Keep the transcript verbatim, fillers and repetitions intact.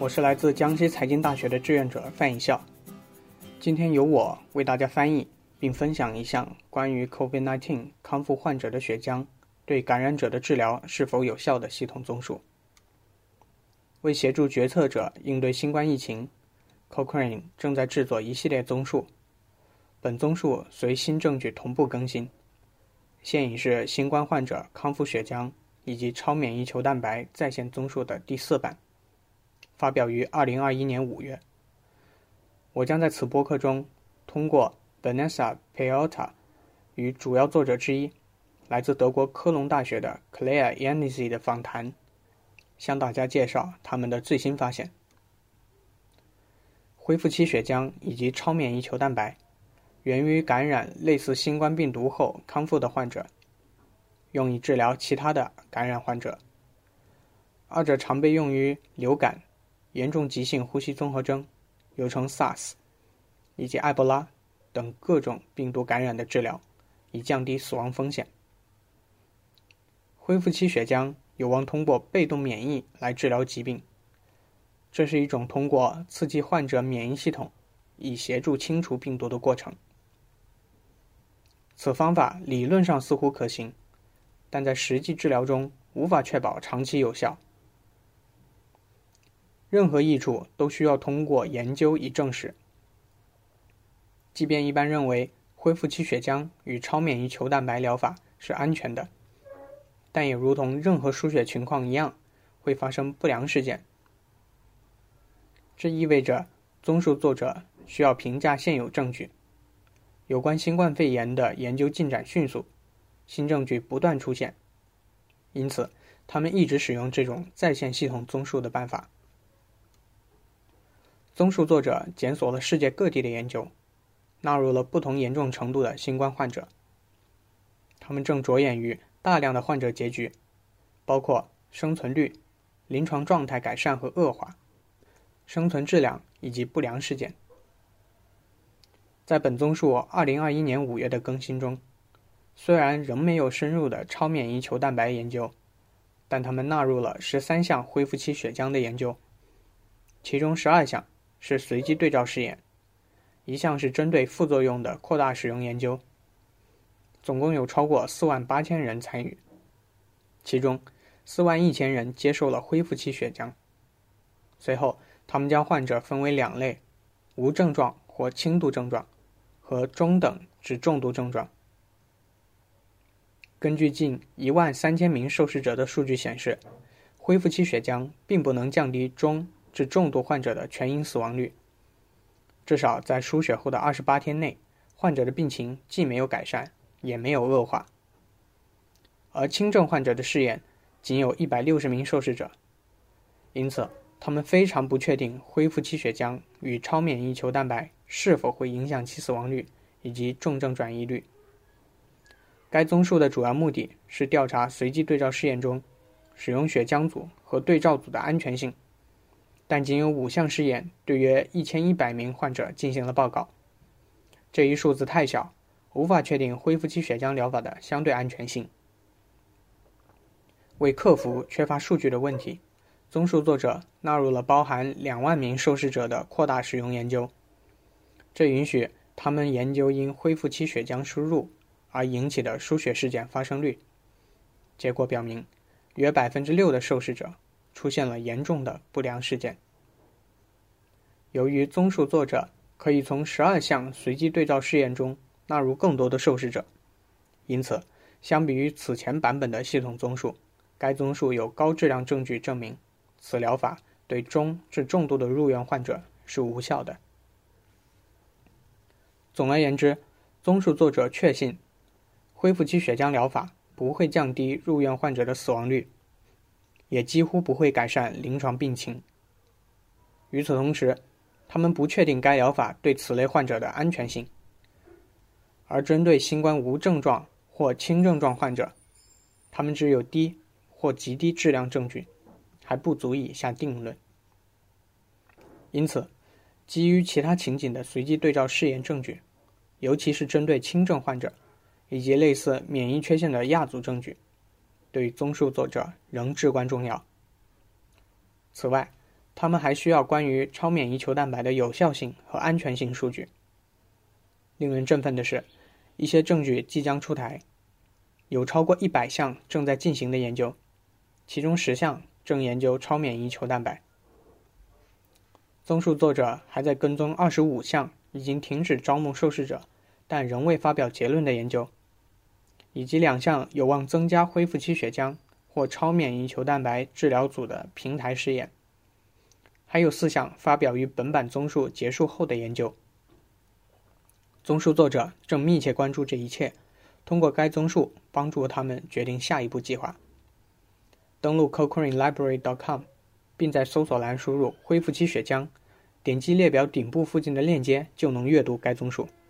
我是来自江西财经大学的志愿者范以笑。今天由我为大家翻译并分享一项关于 COVID 十九 康复患者的血浆对感染者的治疗是否有效的系统综述。为协助决策者应对新冠疫情， Cochrane 正在制作一系列综述，本综述随新证据同步更新，现已是新冠患者康复血浆以及超免疫球蛋白在线综述的第四版，发表于二零二一年五月。我将在此播客中通过 Vanessa Peyotta 与主要作者之一，来自德国科隆大学的 Claire Yanisi 的访谈，向大家介绍他们的最新发现。恢复期血浆以及超免疫球蛋白源于感染类似新冠病毒后康复的患者，用以治疗其他的感染患者。二者常被用于流感、严重急性呼吸综合征，又称 SARS， 以及埃博拉等各种病毒感染的治疗，以降低死亡风险。恢复期血浆有望通过被动免疫来治疗疾病，这是一种通过刺激患者免疫系统以协助清除病毒的过程。此方法理论上似乎可行，但在实际治疗中无法确保长期有效。任何益处都需要通过研究以证实。即便一般认为恢复期血浆与超免疫球蛋白疗法是安全的，但也如同任何输血情况一样，会发生不良事件。这意味着综述作者需要评价现有证据。有关新冠肺炎的研究进展迅速，新证据不断出现，因此他们一直使用这种在线系统综述的办法。综述作者检索了世界各地的研究，纳入了不同严重程度的新冠患者。他们正着眼于大量的患者结局，包括生存率、临床状态改善和恶化、生存质量以及不良事件。在本综述二零二一年五月的更新中，虽然仍没有深入的超免疫球蛋白研究，但他们纳入了十三项恢复期血浆的研究，其中十二项是随机对照试验，一项是针对副作用的扩大使用研究，总共有超过四万八千人参与，其中四万一千人接受了恢复期血浆。随后，他们将患者分为两类：无症状或轻度症状和中等至重度症状。根据近一万三千名受试者的数据显示，恢复期血浆并不能降低中至重度患者的全因死亡率。至少在输血后的二十八天内，患者的病情既没有改善，也没有恶化。而轻症患者的试验仅有一百六十名受试者，因此他们非常不确定恢复期血浆与超免疫球蛋白是否会影响其死亡率以及重症转移率。该综述的主要目的是调查随机对照试验中使用血浆组和对照组的安全性，但仅有五项试验对约一千一百名患者进行了报告。这一数字太小，无法确定恢复期血浆疗法的相对安全性。为克服缺乏数据的问题，综述作者纳入了包含两万名受试者的扩大使用研究，这允许他们研究因恢复期血浆输入而引起的输血事件发生率。结果表明，约 百分之六 的受试者出现了严重的不良事件。由于综述作者可以从十二项随机对照试验中纳入更多的受试者，因此相比于此前版本的系统综述，该综述有高质量证据证明此疗法对中至重度的入院患者是无效的。总而言之，综述作者确信恢复期血浆疗法不会降低入院患者的死亡率，也几乎不会改善临床病情。与此同时，他们不确定该疗法对此类患者的安全性。而针对新冠无症状或轻症状患者，他们只有低或极低质量证据，还不足以下定论。因此，基于其他情景的随机对照试验证据，尤其是针对轻症患者以及类似免疫缺陷的亚组证据，对综述作者仍至关重要。此外， 他们还需要关于超免疫球蛋白的有效性和安全性数据。令人振奋的是，一些证据即将出台，有超过一百项正在进行的研究，其中十项正研究超免疫球蛋白。综述作者还在跟踪二十五项已经停止招募受试者但仍未发表结论的研究，以及两项有望增加恢复期血浆或超免疫球蛋白治疗组的平台试验，还有四项发表于本版综述结束后的研究。综述作者正密切关注这一切，通过该综述帮助他们决定下一步计划。登录 cochrane library dot com， 并在搜索栏输入恢复期血浆，点击列表顶部附近的链接就能阅读该综述。